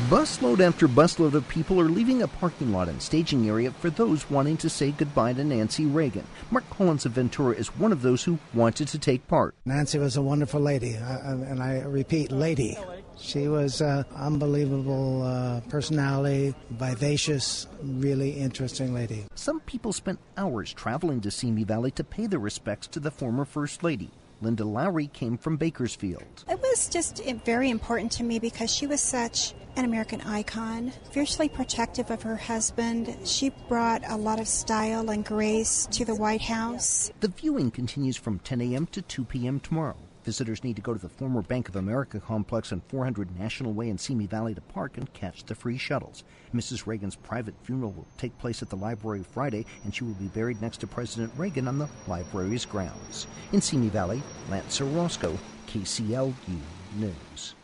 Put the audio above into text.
Busload after busload of people are leaving a parking lot and staging area for those wanting to say goodbye to Nancy Reagan. Mark Collins of Ventura is one of those who wanted to take part. Nancy was a wonderful lady, and I repeat, lady. She was an unbelievable personality, vivacious, really interesting lady. Some people spent hours traveling to Simi Valley to pay their respects to the former First Lady. Linda Lowry came from Bakersfield. It was just very important to me because she was such an American icon, fiercely protective of her husband. She brought a lot of style and grace to the White House. The viewing continues from 10 a.m. to 2 p.m. tomorrow. Visitors need to go to the former Bank of America complex on 400 National Way in Simi Valley to park and catch the free shuttles. Mrs. Reagan's private funeral will take place at the library Friday, and she will be buried next to President Reagan on the library's grounds. In Simi Valley, Lance Orozco, KCLU News.